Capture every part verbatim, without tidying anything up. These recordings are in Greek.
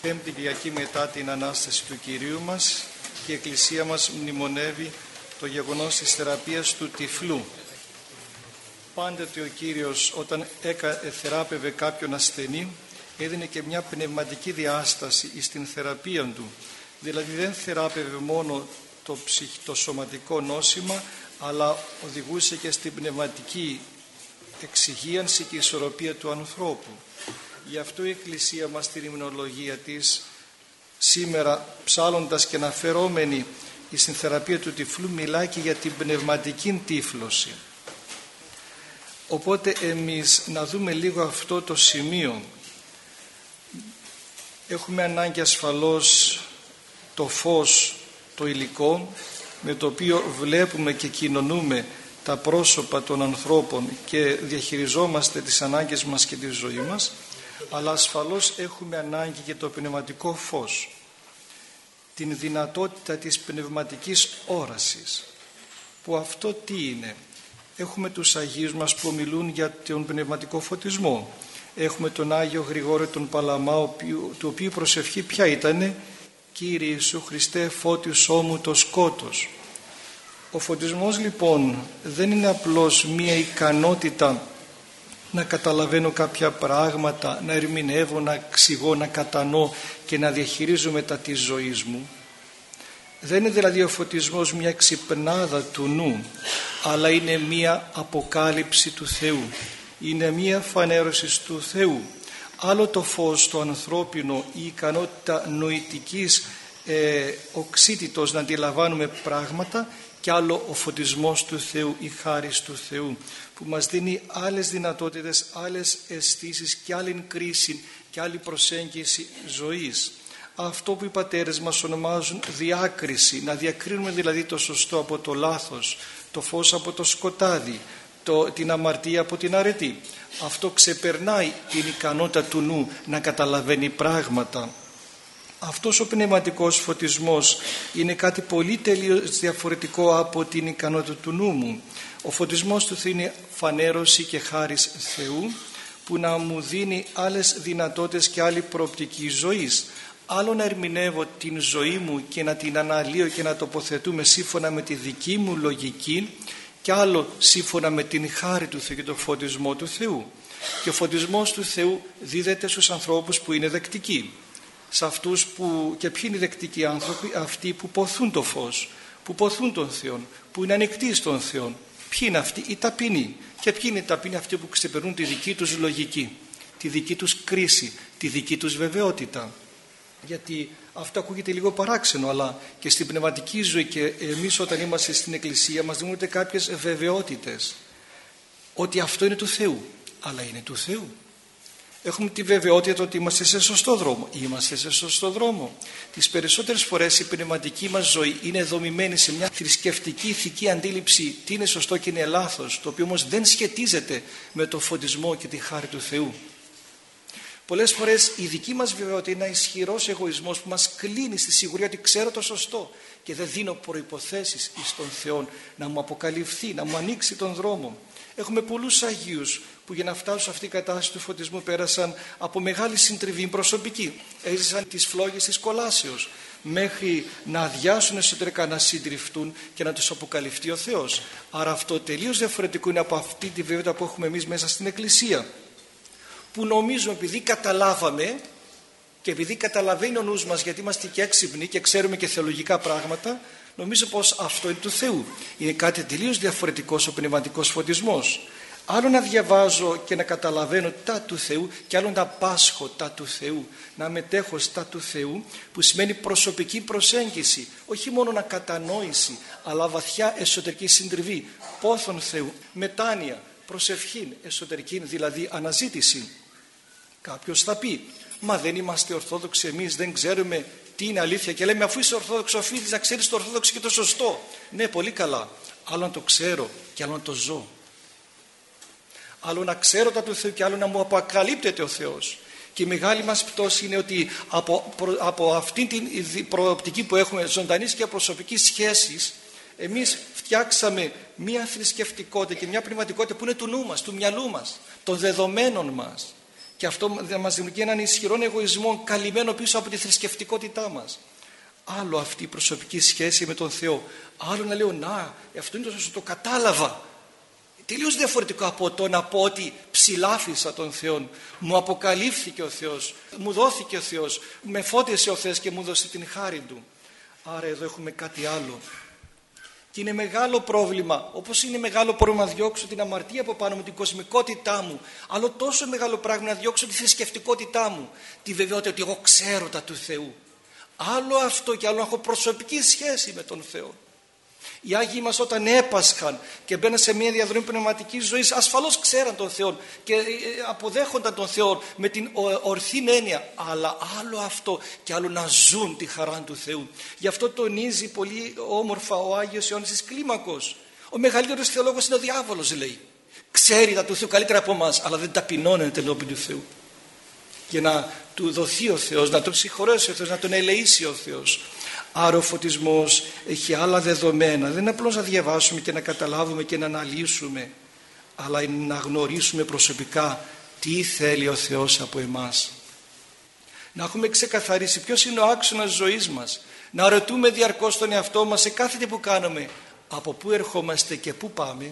Πέμπτη Κυριακή μετά την Ανάσταση του Κυρίου μας και η Εκκλησία μας μνημονεύει το γεγονός της θεραπείας του τυφλού. Πάντοτε ο Κύριος όταν θεράπευε κάποιον ασθενή έδινε και μια πνευματική διάσταση στην θεραπεία του. Δηλαδή δεν θεράπευε μόνο το, ψυχ, το σωματικό νόσημα, αλλά οδηγούσε και στην πνευματική εξυγίανση και ισορροπία του ανθρώπου. Γι' αυτό η Εκκλησία μας στην υμνολογία της σήμερα, ψάλλοντας και αναφερόμενη στην θεραπεία του τυφλού, μιλάει και για την πνευματική τύφλωση. Οπότε εμείς να δούμε λίγο αυτό το σημείο. Έχουμε ανάγκη ασφαλώς το φως, το υλικό με το οποίο βλέπουμε και κοινωνούμε τα πρόσωπα των ανθρώπων και διαχειριζόμαστε τις ανάγκες μας και τη ζωή μας, αλλά ασφαλώς έχουμε ανάγκη και το πνευματικό φως, την δυνατότητα της πνευματικής όρασης, που αυτό τι είναι? Έχουμε τους Αγίους μας που μιλούν για τον πνευματικό φωτισμό. Έχουμε τον Άγιο Γρηγόριο τον Παλαμά, του οποίου προσευχή ποια ήτανε? Κύριε Ιησού Χριστέ, φώτισό μου το σκότος. Ο φωτισμός λοιπόν δεν είναι απλώς μία ικανότητα να καταλαβαίνω κάποια πράγματα, να ερμηνεύω, να εξηγώ, να κατανοώ και να διαχειρίζομαι τα της ζωής μου. Δεν είναι δηλαδή ο φωτισμός μια ξυπνάδα του νου, αλλά είναι μια αποκάλυψη του Θεού. Είναι μια φανέρωση του Θεού. Άλλο το φως το ανθρώπινο, η ικανότητα νοητικής ε, οξύτητος να αντιλαμβάνουμε πράγματα, και άλλο ο φωτισμός του Θεού, η χάρις του Θεού, που μας δίνει άλλες δυνατότητες, άλλες αισθήσεις και άλλη κρίση και άλλη προσέγγιση ζωής. Αυτό που οι πατέρες μας ονομάζουν διάκριση, να διακρίνουμε δηλαδή το σωστό από το λάθος, το φως από το σκοτάδι, το, την αμαρτία από την αρετή. Αυτό ξεπερνάει την ικανότητα του νου να καταλαβαίνει πράγματα. Αυτός ο πνευματικός φωτισμός είναι κάτι πολύ τελείως διαφορετικό από την ικανότητα του νου μου. Ο φωτισμός του Θεού είναι φανέρωση και χάρις Θεού, που να μου δίνει άλλες δυνατότητες και άλλη προοπτική ζωής. Άλλο να ερμηνεύω την ζωή μου και να την αναλύω και να τοποθετούμε σύμφωνα με τη δική μου λογική, και άλλο σύμφωνα με την χάρη του Θεού και τον φωτισμό του Θεού. Και ο φωτισμός του Θεού δίδεται στους ανθρώπους που είναι δεκτικοί. Σε αυτούς που, και ποιοι είναι οι δεκτικοί άνθρωποι? Αυτοί που ποθούν το φως, που ποθούν τον Θεό, που είναι ανοιχτοί στον Θεό. Ποιοι είναι αυτοί? Οι ταπεινοί. Και ποιοι είναι οι ταπεινοί? Αυτοί που ξεπερνούν τη δική τους λογική, τη δική τους κρίση, τη δική τους βεβαιότητα. Γιατί αυτό ακούγεται λίγο παράξενο, αλλά και στην πνευματική ζωή και εμείς όταν είμαστε στην Εκκλησία μας δημιουργούνται κάποιες βεβαιότητες ότι αυτό είναι του Θεού, αλλά είναι του Θεού. Έχουμε τη βεβαιότητα ότι είμαστε σε σωστό δρόμο. Είμαστε σε σωστό δρόμο. Τις περισσότερες φορές η πνευματική μας ζωή είναι δομημένη σε μια θρησκευτική ηθική αντίληψη τι είναι σωστό και είναι λάθος, το οποίο όμως δεν σχετίζεται με το φωτισμό και τη χάρη του Θεού. Πολλές φορές η δική μας βεβαιότητα είναι ένα ισχυρός εγωισμός που μας κλείνει στη σιγουριά ότι ξέρω το σωστό και δεν δίνω προϋποθέσεις στον Θεό να μου αποκαλυφθεί, να μου ανοίξει τον δρόμο. Έχουμε πολλούς Αγίους που για να φτάσουν σε αυτή την κατάσταση του φωτισμού πέρασαν από μεγάλη συντριβή προσωπική. Έζησαν τις φλόγες της κολάσεως μέχρι να αδειάσουν εσωτερικά, να συντριφτούν και να τους αποκαλυφθεί ο Θεός. Άρα αυτό τελείως διαφορετικό είναι από αυτή τη βεβαιότητα που έχουμε εμείς μέσα στην Εκκλησία, που νομίζουμε επειδή καταλάβαμε και επειδή καταλαβαίνει ο νους μας, γιατί είμαστε και έξυπνοι και ξέρουμε και θεολογικά πράγματα, νομίζω πως αυτό είναι του Θεού. Είναι κάτι τελείως διαφορετικό ο πνευματικός φωτισμός. Άλλο να διαβάζω και να καταλαβαίνω τα του Θεού, και άλλο να πάσχω τα του Θεού, να μετέχω στα του Θεού, που σημαίνει προσωπική προσέγγιση, όχι μόνο να κατανόηση, αλλά βαθιά εσωτερική συντριβή, πόθον Θεού, μετάνοια, προσευχή, εσωτερική δηλαδή αναζήτηση. Κάποιος θα πει, μα δεν είμαστε Ορθόδοξοι εμείς, δεν ξέρουμε τι είναι αλήθεια, και λέμε αφού είσαι Ορθόδοξο οφείλεις να ξέρεις το Ορθόδοξο και το σωστό. Ναι, πολύ καλά, άλλο να το ξέρω και άλλο να το ζω. Άλλο να ξέρω τα του Θεού και άλλο να μου αποκαλύπτεται ο Θεός. Και η μεγάλη μας πτώση είναι ότι από, από αυτήν την προοπτική που έχουμε ζωντανής και προσωπικής σχέσης, εμείς φτιάξαμε μια θρησκευτικότητα και μια πνευματικότητα που είναι του νου μας, του μυαλού μας, των δεδομένων μας. Και αυτό μας δημιουργεί έναν ισχυρό εγωισμό καλυμμένο πίσω από τη θρησκευτικότητά μας. Άλλο αυτή η προσωπική σχέση με τον Θεό. Άλλο να λέω, να, αυτό είναι το σωστό, το κατάλαβα. Τελείως διαφορετικό από το να πω ότι ψηλάφισα τον Θεό. Μου αποκαλύφθηκε ο Θεός, μου δόθηκε ο Θεός, με φώτισε ο Θεός και μου δώσε την χάρη Του. Άρα εδώ έχουμε κάτι άλλο. Και είναι μεγάλο πρόβλημα, όπως είναι μεγάλο πρόβλημα να διώξω την αμαρτία από πάνω μου, την κοσμικότητά μου, αλλά τόσο μεγάλο πράγμα να διώξω τη θρησκευτικότητά μου, τη βεβαιότητα ότι εγώ ξέρω τα του Θεού. Άλλο αυτό και άλλο να έχω προσωπική σχέση με τον Θεό. Οι Άγιοι μας όταν έπασχαν και μπαίναν σε μια διαδρομή πνευματικής ζωής, ασφαλώς ξέραν τον Θεό και αποδέχονταν τον Θεό με την ορθή έννοια, αλλά άλλο αυτό και άλλο να ζουν τη χαρά του Θεού. Γι' αυτό τονίζει πολύ όμορφα ο Άγιος Ιωάννης της Κλίμακος. Ο μεγαλύτερος θεολόγος είναι ο διάβολος, λέει. Ξέρει τα του Θεού καλύτερα από εμάς, αλλά δεν ταπεινώνεται ενώπιον του Θεού. Για να του δοθεί ο Θεός, να τον συγχωρέσει ο Θεός, να τον ελεήσει ο Θεός. Άρα ο φωτισμός έχει άλλα δεδομένα. Δεν είναι απλώς να διαβάσουμε και να καταλάβουμε και να αναλύσουμε, αλλά είναι να γνωρίσουμε προσωπικά τι θέλει ο Θεός από εμάς. Να έχουμε ξεκαθαρίσει ποιος είναι ο άξονας ζωής μας. Να ρωτούμε διαρκώς τον εαυτό μας σε κάθε τι που κάνουμε, από πού ερχόμαστε και πού πάμε,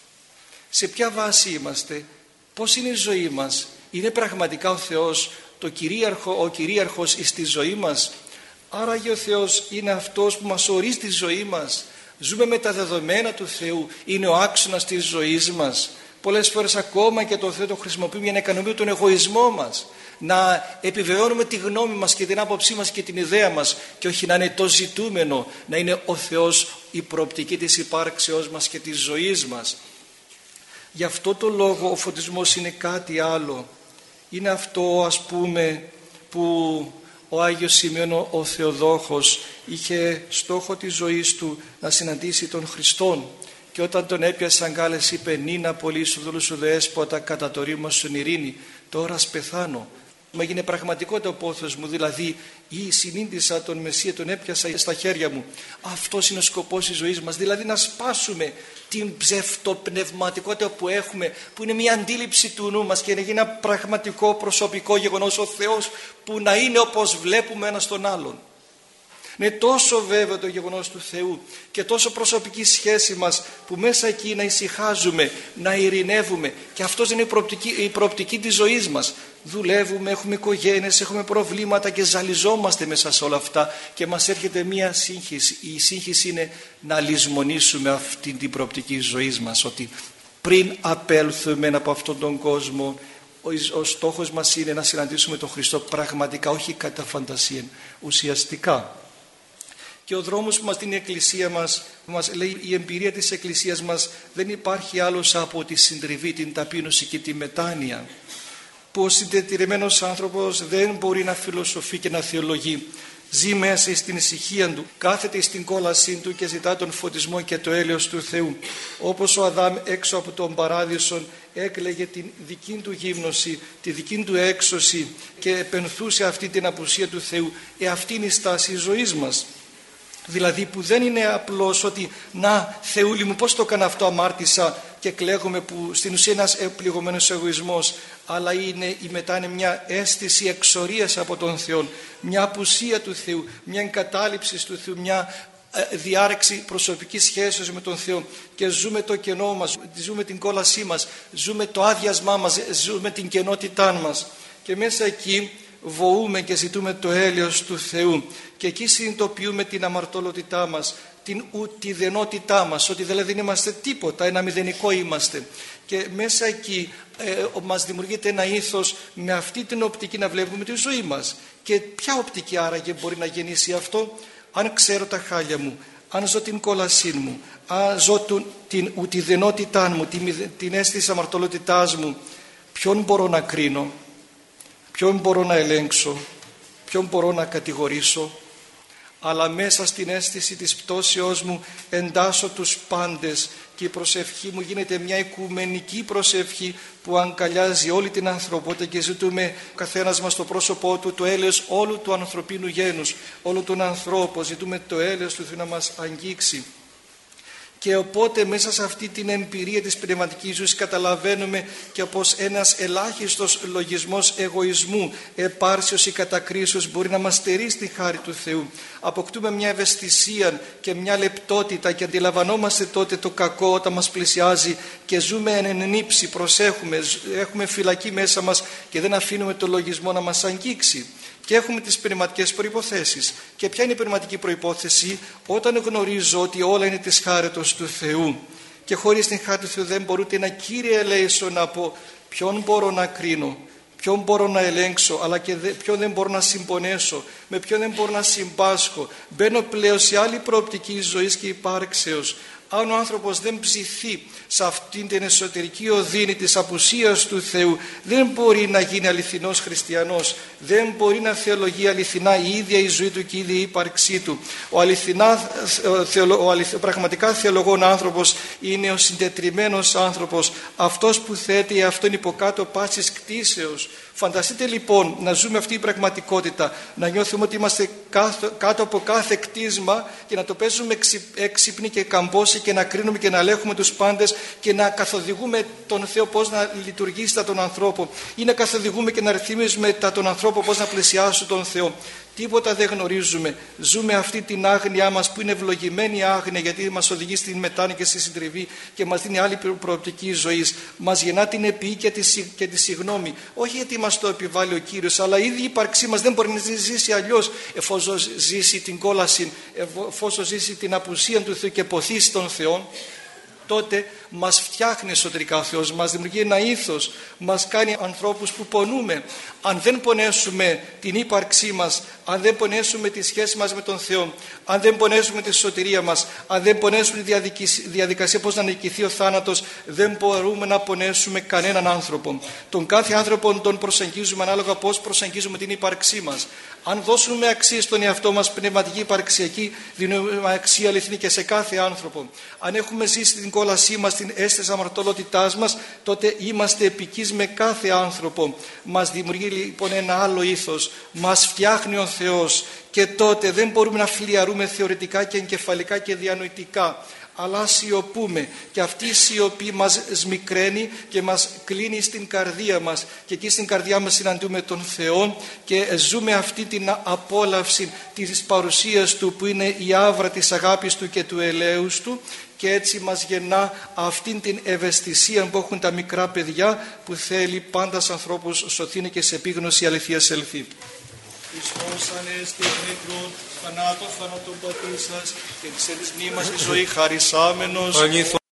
σε ποια βάση είμαστε, πώς είναι η ζωή μας. Είναι πραγματικά ο Θεός το κυρίαρχο, ο κυρίαρχος στη ζωή μας? Άραγε ο Θεός είναι αυτός που μας ορίζει τη ζωή μας? Ζούμε με τα δεδομένα του Θεού? Είναι ο άξονας της ζωής μας? Πολλές φορές ακόμα και τον Θεό το χρησιμοποιούμε για να ικανοποιούμε τον εγωισμό μας, να επιβεβαιώνουμε τη γνώμη μας και την άποψή μας και την ιδέα μας, και όχι να είναι το ζητούμενο, να είναι ο Θεός η προοπτική της υπάρξεώς μας και της ζωής μας. Γι' αυτό το λόγο ο φωτισμός είναι κάτι άλλο. Είναι αυτό, ας πούμε, που ο Άγιος Σημείων ο Θεοδόχος είχε στόχο της ζωής του να συναντήσει τον Χριστόν, και όταν τον έπιασαν γκάλες είπε, «Νίνα πολύ σου δούλου σου δέσποτα, κατά το ρήμα σου ειρήνη, τώρα πεθάνω». Μου έγινε πραγματικότητα ο πόθος μου, δηλαδή ή συνήντησα τον Μεσσία, τον έπιασα στα χέρια μου. Αυτός είναι ο σκοπός της ζωής μας, δηλαδή να σπάσουμε την ψευτοπνευματικότητα που έχουμε, που είναι μια αντίληψη του νου μας, και να γίνει ένα πραγματικό προσωπικό γεγονός, ο Θεός που να είναι όπως βλέπουμε ένας τον άλλον. Είναι τόσο βέβαιο το γεγονός του Θεού και τόσο προσωπική σχέση μας, που μέσα εκεί να ησυχάζουμε, να ειρηνεύουμε, και αυτός είναι η προοπτική, η προοπτική της ζωής μας. Δουλεύουμε, έχουμε οικογένειες, έχουμε προβλήματα και ζαλιζόμαστε μέσα σε όλα αυτά, και μας έρχεται μία σύγχυση. Η σύγχυση είναι να λησμονήσουμε αυτή την προοπτική ζωής μας, ότι πριν απέλθουμε από αυτόν τον κόσμο, ο στόχος μας είναι να συναντήσουμε τον Χριστό πραγματικά, όχι κατά φαντασία, ουσιαστικά. Και ο δρόμος που μας δίνει η Εκκλησία μας, μας λέει, η εμπειρία της Εκκλησίας μας δεν υπάρχει άλλος από τη συντριβή, την ταπείνωση και τη μετάνοια, που ο συντετηρημένος άνθρωπος δεν μπορεί να φιλοσοφεί και να θεολογεί. Ζει μέσα στην ησυχία του, κάθεται στην κόλασή του και ζητά τον φωτισμό και το έλεος του Θεού. Όπως ο Αδάμ έξω από τον παράδεισο έκλαιγε την δική του γύμνωση, τη δική του έξωση, και επενθούσε αυτή την απουσία του Θεού. Ε, αυτή είναι η στάση της ζωής μας. Δηλαδή που δεν είναι απλώς ότι «Να Θεούλη μου, πώς το έκανα αυτό, αμάρτησα και κλαίγομαι», που στην ουσία είναι ένας πληγωμένος εγωισμός, αλλά είναι, η μετά είναι μια αίσθηση εξορίας από τον Θεό, μια απουσία του Θεού, μια εγκατάλειψη του Θεού, μια διάρρηξη προσωπικής σχέσεως με τον Θεό, και ζούμε το κενό μας, ζούμε την κόλασή μας, ζούμε το άδειασμά μας, ζούμε την κενότητά μας, και μέσα εκεί βοούμε και ζητούμε το έλεος του Θεού, και εκεί συνειδητοποιούμε την αμαρτωλότητά μας, την ουτιδενότητά μας, ότι δηλαδή δεν είμαστε τίποτα, ένα μηδενικό είμαστε, και μέσα εκεί ε, μας δημιουργείται ένα ήθος με αυτή την οπτική να βλέπουμε τη ζωή μας. Και ποια οπτική άραγε μπορεί να γεννήσει αυτό? Αν ξέρω τα χάλια μου, αν ζω την κόλασή μου, αν ζω την ουτιδενότητά μου, την, την αίσθηση αμαρτωλότητάς μου, ποιον μπορώ να κρίνω, ποιον μπορώ να ελέγξω, ποιον μπορώ να κατηγορήσω? Αλλά μέσα στην αίσθηση της πτώσεώς μου εντάσσω τους πάντες, και η προσευχή μου γίνεται μια οικουμενική προσευχή που αγκαλιάζει όλη την ανθρωπότητα, και ζητούμε ο καθένας μας στο πρόσωπό του το έλεος όλου του ανθρωπίνου γένους, όλου των ανθρώπων. Ζητούμε το έλεος του Θεού να μας αγγίξει. Και οπότε μέσα σε αυτή την εμπειρία της πνευματικής ζωής καταλαβαίνουμε και πως ένας ελάχιστος λογισμός εγωισμού, επάρσεως ή κατακρίσεως μπορεί να μας στερήσει τη χάρη του Θεού. Αποκτούμε μια ευαισθησία και μια λεπτότητα και αντιλαμβανόμαστε τότε το κακό όταν μας πλησιάζει και ζούμε εν νύψη, προσέχουμε, έχουμε φυλακή μέσα μας και δεν αφήνουμε το λογισμό να μας αγγίξει. Και έχουμε τις πνευματικές προϋποθέσεις. Και ποια είναι η πνευματική προϋπόθεση? Όταν γνωρίζω ότι όλα είναι της χάριτος του Θεού και χωρίς την χάρη του Θεού δεν μπορώ ούτε να Κύριε ελέησον να πω ποιον μπορώ να κρίνω, ποιον μπορώ να ελέγξω, αλλά και ποιον δεν μπορώ να συμπονέσω, με ποιον δεν μπορώ να συμπάσχω. Μπαίνω πλέον σε άλλη προοπτική ζωής και υπάρξεως. Αν ο άνθρωπος δεν ψηθεί σε αυτήν την εσωτερική οδύνη της απουσίας του Θεού, δεν μπορεί να γίνει αληθινός χριστιανός, δεν μπορεί να θεολογεί αληθινά η ίδια η ζωή του και η ίδια η ύπαρξή του. Ο, αληθινά, ο αληθ, πραγματικά θεολογών άνθρωπος είναι ο συντετριμμένος άνθρωπος, αυτός που θέτει αυτόν υποκάτω πάσης κτήσεως. Φανταστείτε λοιπόν να ζούμε αυτή η πραγματικότητα, να νιώθουμε ότι είμαστε κάτω από κάθε κτίσμα και να το παίζουμε έξυπνοι και καμπόσοι και να κρίνουμε και να ελέγχουμε τους πάντες και να καθοδηγούμε τον Θεό πώς να λειτουργήσει τα των ανθρώπων ή να καθοδηγούμε και να ρυθμίζουμε τα των ανθρώπων πώς να πλησιάσουν τον Θεό. Τίποτα δεν γνωρίζουμε. Ζούμε αυτή την άγνοιά μας που είναι ευλογημένη άγνοια, γιατί μας οδηγεί στην μετάνοια και στη συντριβή και μας δίνει άλλη προοπτική ζωής. Μας γεννά την επίη και τη, και τη συγνώμη. Όχι γιατί μας το επιβάλλει ο Κύριος, αλλά η ίδια η ύπαρξή μας δεν μπορεί να ζήσει αλλιώς εφόσον ζήσει την κόλαση, εφόσον ζήσει την απουσία του Θεού και ποθήσει τον Θεό. Τότε μας φτιάχνει εσωτερικά ο Θεός, μας δημιουργεί ένα ήθος, μας κάνει ανθρώπους που πονούμε. Αν δεν πονέσουμε την ύπαρξή μας, αν δεν πονέσουμε τη σχέση μας με τον Θεό, αν δεν πονέσουμε τη σωτηρία μας, αν δεν πονέσουμε τη διαδικασία πώς να νικηθεί ο θάνατος, δεν μπορούμε να πονέσουμε κανέναν άνθρωπο. Τον κάθε άνθρωπο τον προσεγγίζουμε ανάλογα πώς προσεγγίζουμε την ύπαρξή μας. Αν δώσουμε αξία στον εαυτό μας, πνευματική υπαρξιακή, δίνουμε αξία αληθινή και σε κάθε άνθρωπο. Αν έχουμε ζήσει την κόλασή μας, την αίσθηση αμαρτωλότητάς μας, τότε είμαστε επικείς με κάθε άνθρωπο. Μας δημιουργεί λοιπόν ένα άλλο ήθος, μας φτιάχνει ο Θεός και τότε δεν μπορούμε να φλιαρούμε θεωρητικά και εγκεφαλικά και διανοητικά, αλλά σιωπούμε και αυτή η σιωπή μας σμικραίνει και μας κλείνει στην καρδία μας και εκεί στην καρδιά μας συναντούμε τον Θεό και ζούμε αυτή την απόλαυση της παρουσίας Του που είναι η άβρα της αγάπης Του και του ελέους Του και έτσι μας γεννά αυτήν την ευαισθησία που έχουν τα μικρά παιδιά που θέλει πάντα στους ανθρώπους σωθήνε και σε επίγνωση αληθείας ελθεί. Χριστός ανέστη εκ νεκρών, θανάτων θανάτων πατήσας και της εν της μνήμας τη ζωή χαρισάμενος.